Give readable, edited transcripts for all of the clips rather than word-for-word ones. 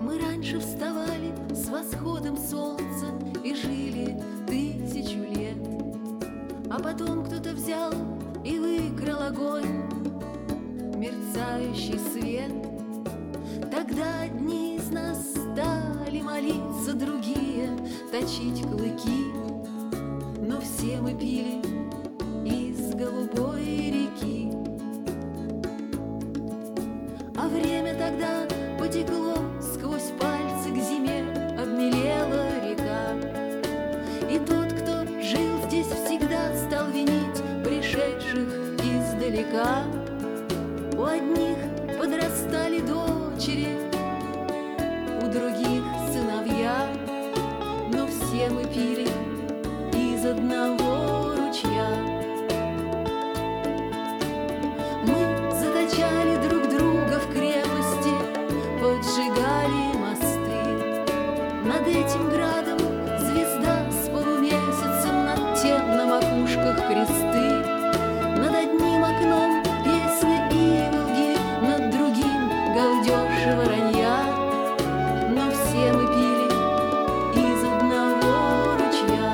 Мы раньше вставали с восходом солнца и жили 1000 лет, а потом кто-то взял и выкрал огонь, мерцающий свет. Тогда одни из нас стали молиться, другие точить клыки, но все мы пили из голубой реки. А время тогда потекло сквозь пальцы, к зиме обмелела река. И тот, кто жил здесь всегда, стал винить пришедших издалека. У одних подрастали дочери, у других сыновья, но все мы пили из одного ручья. Мы заточали друг друга в крепости, поджигали мосты. Над этим градом звезда с полумесяцем, над тем на макушках кресты. Над одним окном песня иволги, над другим галдеж воронья, но все мы пили из одного ручья.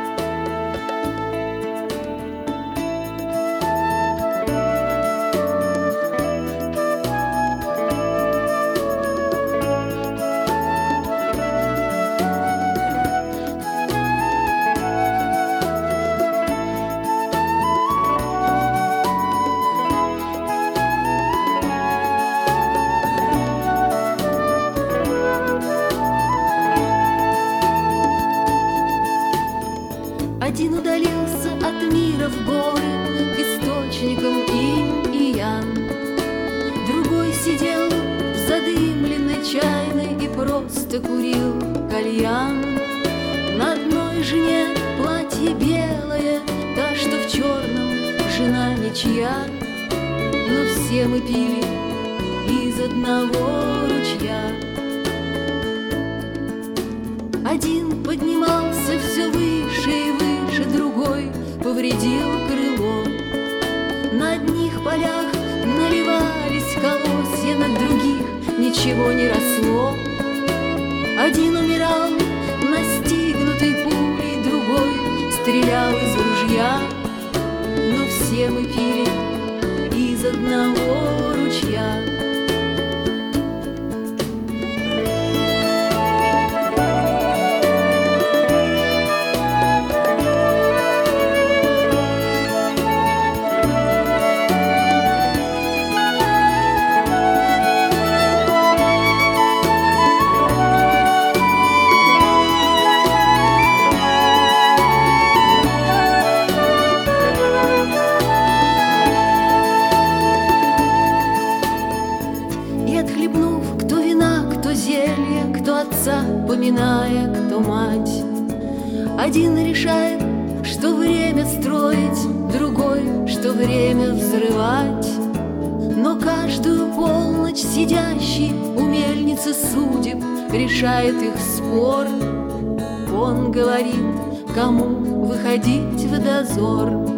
Один удалился от мира в горы, к источникам инь и ян. Другой сидел в задымленной чайной и просто курил кальян. На одной жене платье белое, та, что в черном, жена ничья, но все мы пили из одного ручья. Один поднимался все выше и выше, другой повредил крыло. На одних полях наливались колосья, на других ничего не росло. Один умирал, настигнутый пулей, другой стрелял из ружья, но все мы пили из одного ручья. Отхлебнув, кто вина, кто зелье, кто отца поминая, кто мать, один решает, что время строить, другой, что время взрывать. Но каждую полночь сидящий у мельницы судеб решает их спор. Он говорит, кому выходить в дозор.